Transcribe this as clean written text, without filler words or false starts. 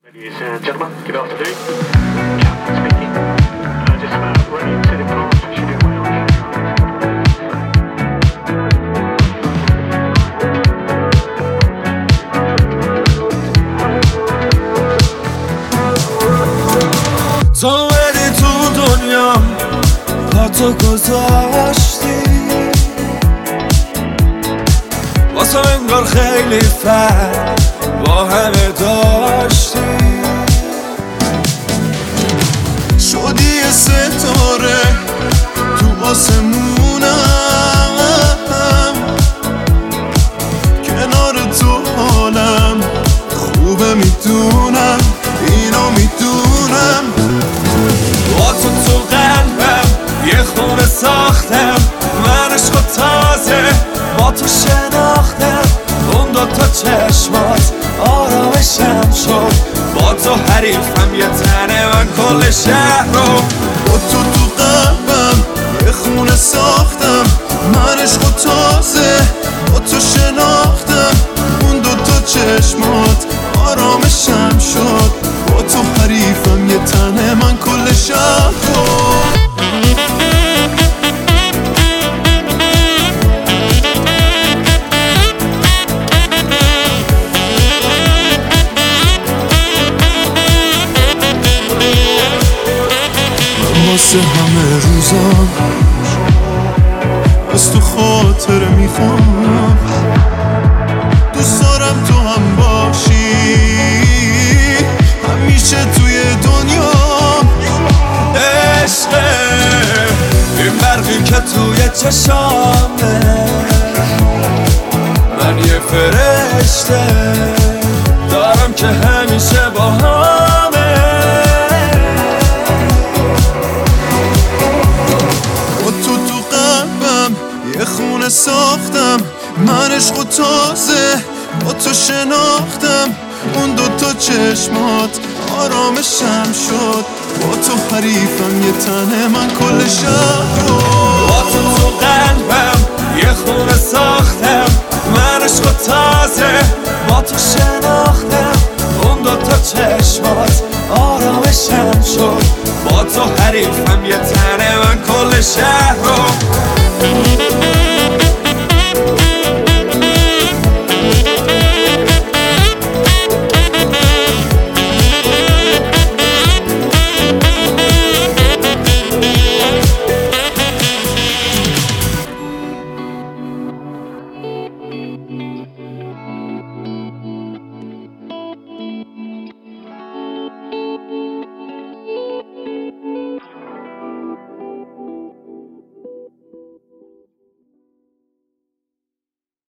Ladies and gentlemen, good afternoon. Captain speaking. Just about ready to depart. Should do well. تو بدی تو دنیا با تو گذاشتی واسه انگار خیلی فرق با همه داشتی شدی یه ستاره تو آسمونم کنار تو حالم خوبه میدونم اینو میدونم با تو قلبم یه خونه ساختم من عشق و تازه با تو شناختم اون دوتا چشمات آرامشم شد با تو حریفم یه تنه من کل شهر رو با تو قلبم یه خونه ساختم من عشق و تازه با تو شناختم اون دوتا چشمات آرامشم شد با تو حریفم یه تنه من کل شهر رو واسه همه روزام از تو خاطره میخوام دوست دارم تو هم باشی همیشه توی دنیا عشقه این برقی که توی چشامه من یه فرشته دارم که همیشه با همه یه خونه ساختم من عشق و تازه با تو شناختم اون دوتا چشمات آرامشم شد با تو حریفم یه تنه من کل شهر رو با تو قلبم یه خونه ساختم من عشق و تازه با تو شناختم اون دوتا چشمات آرامشم شد با تو حریفم یه تنه من کل شهر